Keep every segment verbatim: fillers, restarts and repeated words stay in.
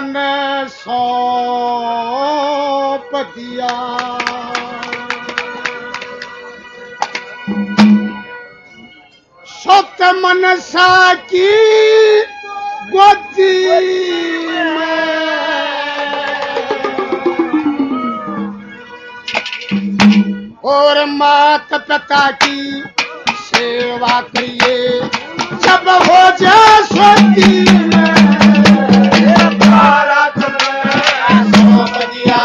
तने सौंप दिया। सत मनसा की गोदी में और मात पिता की सेवा करिए जब हो जाए सोती में भारत में सौंप दिया।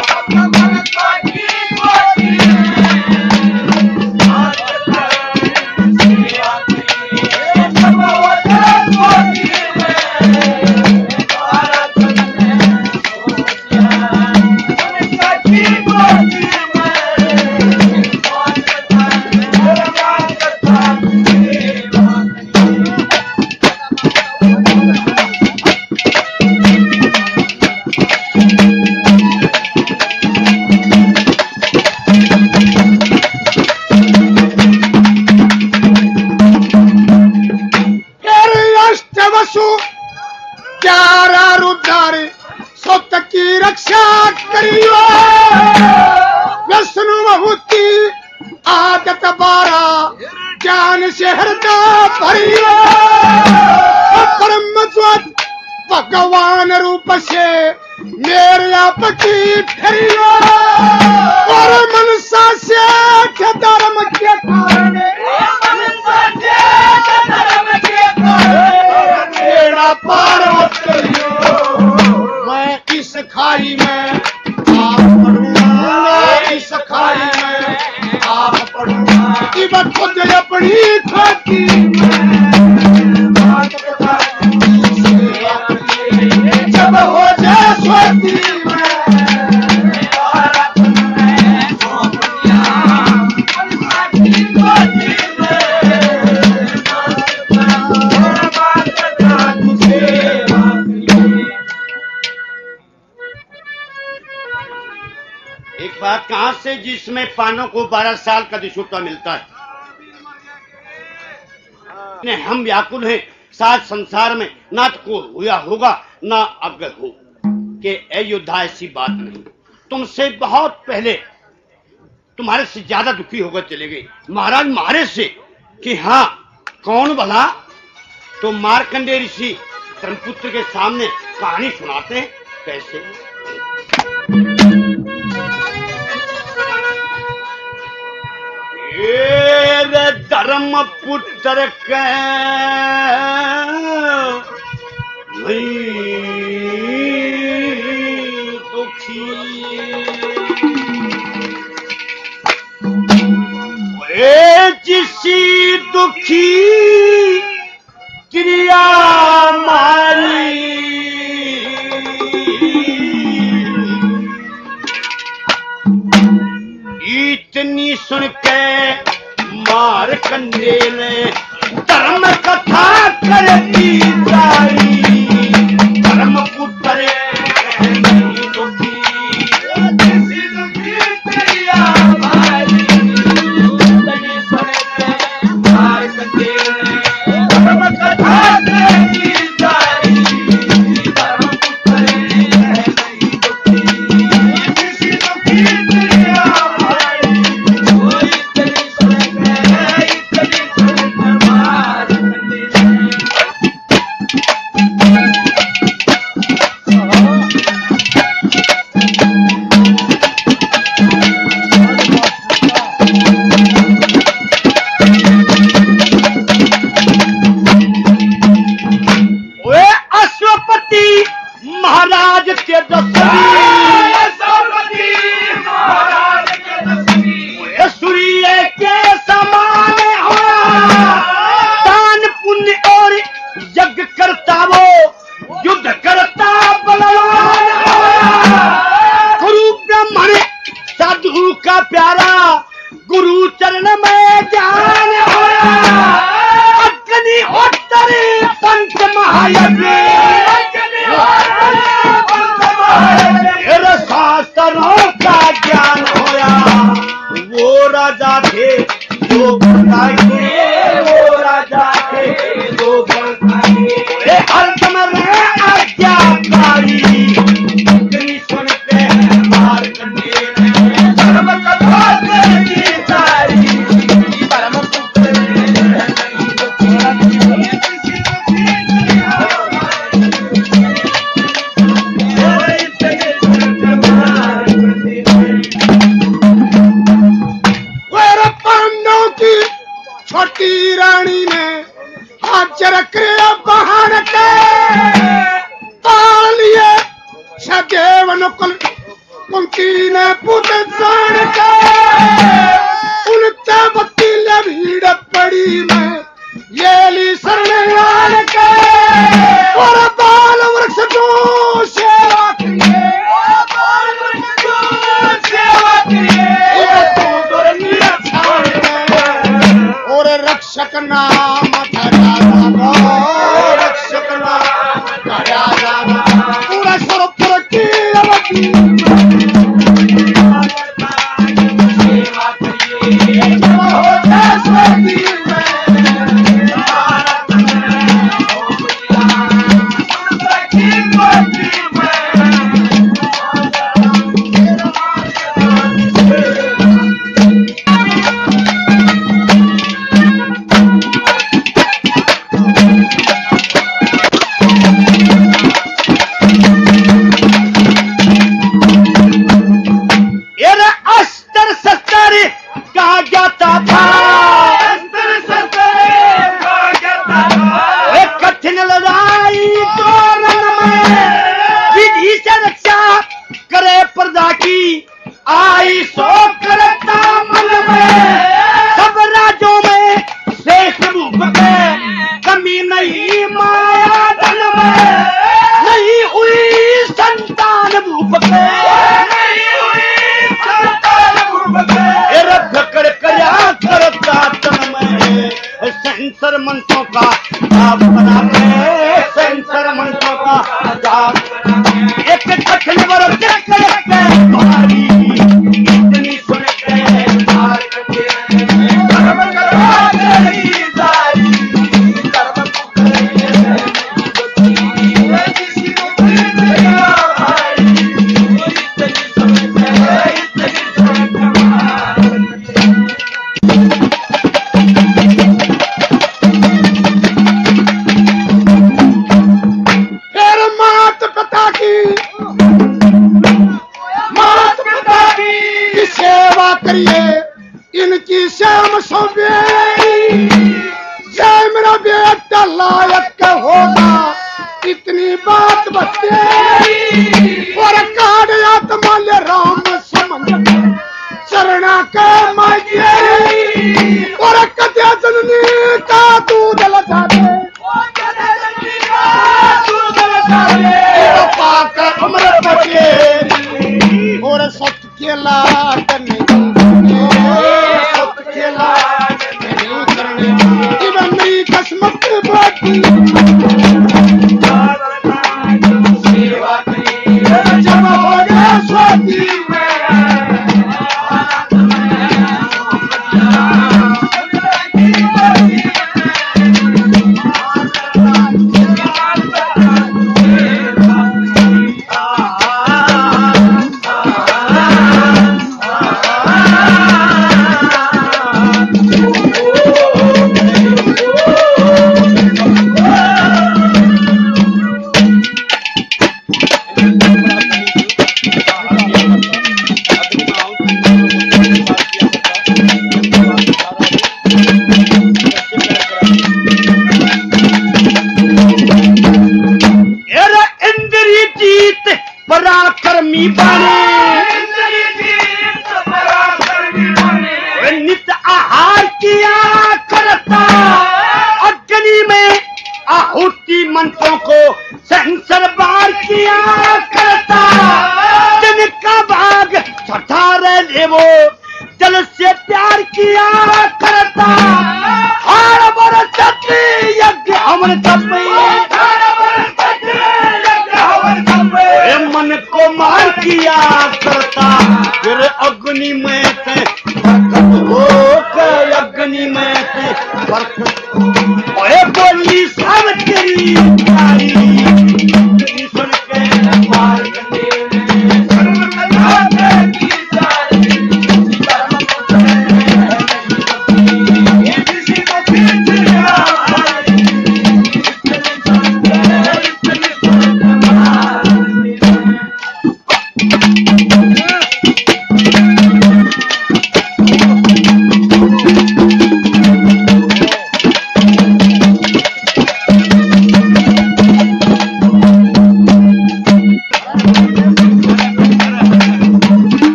भगवान रूप से मेरे आपकी ठहरियो और मनसा से धर्म के कारण मेरा पार करियो। मैं इस खाई में आप पढ़ूंगा, इस खाई में आप पढ़ूंगा कि मैं खुद अपनी खाती जब हो जाए स्वाति में भारत में सौंप दिया। एक बात कहां से जिसमें पानों को बारह साल का दिशुटा मिलता है। हम व्याकुल हैं सात संसार में ना तो को हुआ होगा ना अब हो कि ए योद्धा ऐसी बात नहीं। तुमसे बहुत पहले तुम्हारे से ज्यादा दुखी होकर चले गए महाराज मारे से कि हाँ कौन भला। तो मार्कंडेय ऋषि धर्मपुत्र के सामने कहानी सुनाते हैं कैसे। ये धर्मपुत्र के दुखी ए जिसी दुखी क्रिया मारी इतनी सुन के मार्कंडेय ने धर्म कथा करती जाई। धर्मपुत्र दुखी दुखी क्रिया मारी इतनी सुन के मार्कंडेय ने धर्म कथा करती जाई। धर्मपुत्र दुखी दुखी क्रिया महाराज के दसवीं सूर्य के समान हो दान पुण्य और यज्ञ करता वो युद्ध करता बलवान हो। गुरु ब्राह्मण साधु का प्यारा गुरु चरण में ज्ञान हो। अग्निहोत्र पंच महायज्ञ शास्त्रों का ज्ञान होया वो राजा थे जो बताइए वो राजा थे जो बताइए अंत में आज्ञाकारी अनुकूल कुंती ने पुत्र जान के उनते बत्तीले भीड़ पड़ी में ये ली शरण आन के और बाल वृक्ष जो सेवा करिए बाल वृक्ष जो सेवा करिए तो दुर्निया छाड़ और रक्षक नाम धरा जागो रक्षक नाम धरा जागो पूरा स्वरूप की अवधि सेवा करिए हो जसवती आई सो करता मन में सब राजों में शेष रूप पे कमी नहीं माया धन में नहीं हुई संतान भूप पे नहीं हुई संतान भूप पे रख कर कया करता तन में सेंसर मंत्रों का जाप बना के सेंसर मंत्रों का जाप एक कठिन वर्ग के तुम्हारी इतनी सुन के मार के कर्म करा गई सारी कर्म करे किसी को प्रीत आई इतनी सुन के इतनी सुन फिर मात पिता की सेवा करिए इनकी श्याम सौंपे जय मेरा बेटा लायक होगा इतनी बात बते और काट आत्मा ले राम समझ चरणा के मांगिए और कद्या जननी का दूध लगा दे पाकर उम्र बचे और सत के लाट नहीं सत के लाट नहीं करने इवन मेरी किस्मत बाकी सेवा करिए जब हो जाए स्वाति पराक्रमी बने नित्य आहार किया करता अग्नि में आहुति मंत्रों को संसर बार किया करता जिनका भाग छठा रहे वो जल से प्यार किया करता हर वर्ष यज्ञ हवन तपे मन को मार किया करता फिर अग्नि में ते बरकत हो के अग्नि में ते बरकत ओए बोली सब तेरी प्यारी सुन के मार के कर्म करा की सारी कर्म ये किसी को पीठ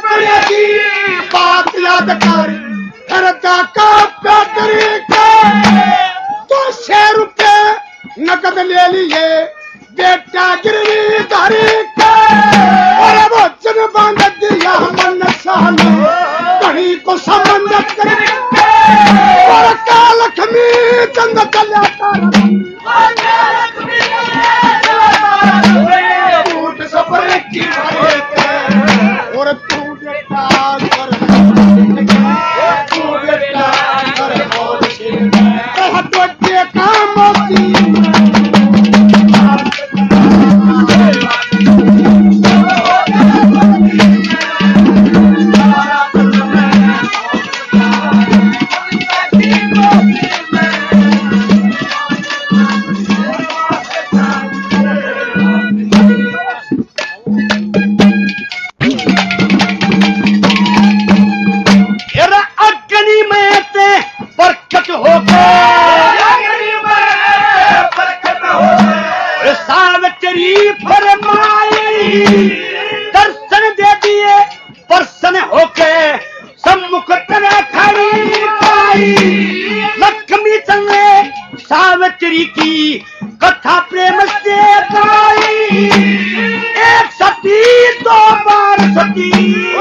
करे की बात याद कर फिर काका पैतरी के तो छह रुपये नकद ले लिए बेटा गिरवी धरी के और वो जन बांध दिया मन साले कहीं को संबंध करके और का लक्ष्मी चंद चला टूट सपर की और तू बेटा कर तू बेटा कर और तो के काम होती दर्शन दे दिए प्रसन्न होके सम्मुख तेरे खड़ी पाई लक्ष्मी चंद्र सावित्री की कथा प्रेम से गाई एक सती दो बार सती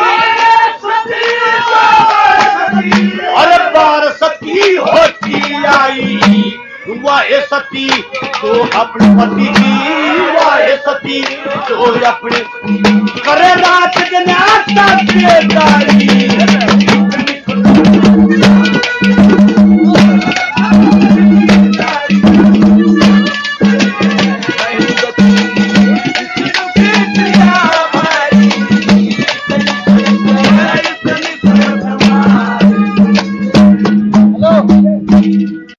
और बार सती होती आई वाहे सती तो अपने पति की वाहे सती तो अपने करे रात दिन आता